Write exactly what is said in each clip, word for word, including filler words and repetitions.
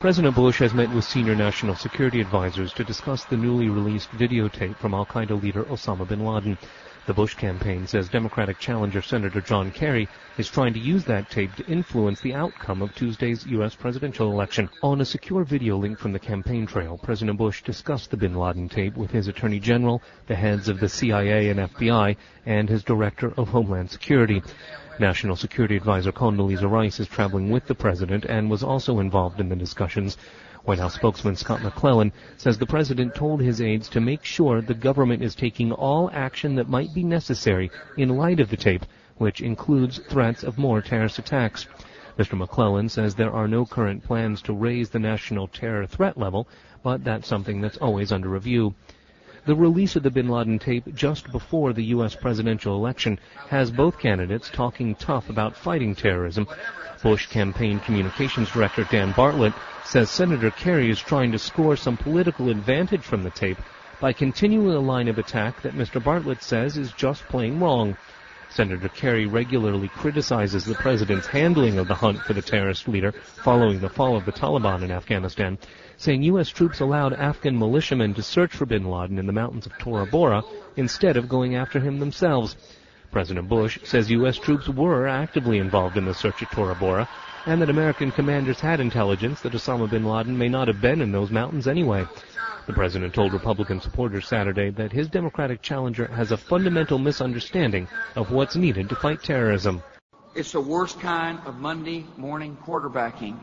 President Bush has met with senior national security advisors to discuss the newly released videotape from al-Qaeda leader Osama bin Laden. The Bush campaign says Democratic challenger Senator John Kerry is trying to use that tape to influence the outcome of Tuesday's U S presidential election. On a secure video link from the campaign trail, President Bush discussed the bin Laden tape with his Attorney General, the heads of the C I A and F B I, and his Director of Homeland Security. National Security Advisor Condoleezza Rice is traveling with the president and was also involved in the discussions. White House spokesman Scott McClellan says the president told his aides to make sure the government is taking all action that might be necessary in light of the tape, which includes threats of more terrorist attacks. Mister McClellan says there are no current plans to raise the national terror threat level, but that's something that's always under review. The release of the bin Laden tape just before the U S presidential election has both candidates talking tough about fighting terrorism. Bush campaign communications director Dan Bartlett says Senator Kerry is trying to score some political advantage from the tape by continuing a line of attack that Mister Bartlett says is just plain wrong. Senator Kerry regularly criticizes the president's handling of the hunt for the terrorist leader following the fall of the Taliban in Afghanistan, saying U S troops allowed Afghan militiamen to search for bin Laden in the mountains of Tora Bora instead of going after him themselves. President Bush says U S troops were actively involved in the search at Tora Bora, and that American commanders had intelligence that Osama bin Laden may not have been in those mountains anyway. The president told Republican supporters Saturday that his Democratic challenger has a fundamental misunderstanding of what's needed to fight terrorism. It's the worst kind of Monday morning quarterbacking.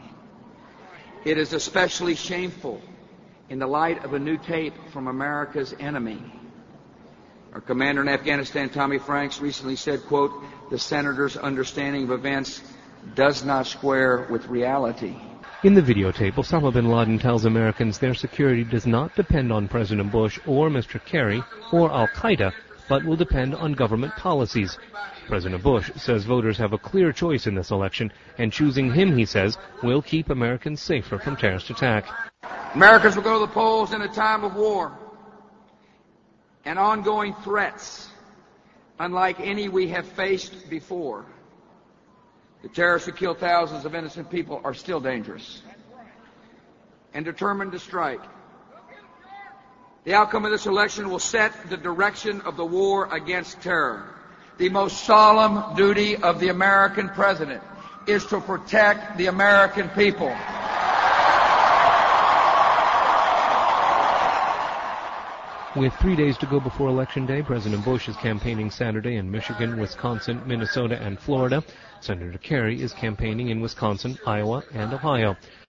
It is especially shameful in the light of a new tape from America's enemy. Our commander in Afghanistan, Tommy Franks, recently said, quote, "The senator's understanding of events does not square with reality." In the videotape, Osama bin Laden tells Americans their security does not depend on President Bush or Mister Kerry or al-Qaeda, but will depend on government policies. President Bush says voters have a clear choice in this election, and choosing him, he says, will keep Americans safer from terrorist attack. Americans will go to the polls in a time of war and ongoing threats unlike any we have faced before. The terrorists who kill thousands of innocent people are still dangerous and determined to strike. The outcome of this election will set the direction of the war against terror. The most solemn duty of the American president is to protect the American people. With three days to go before Election Day, President Bush is campaigning Saturday in Michigan, Wisconsin, Minnesota, and Florida. Senator Kerry is campaigning in Wisconsin, Iowa, and Ohio.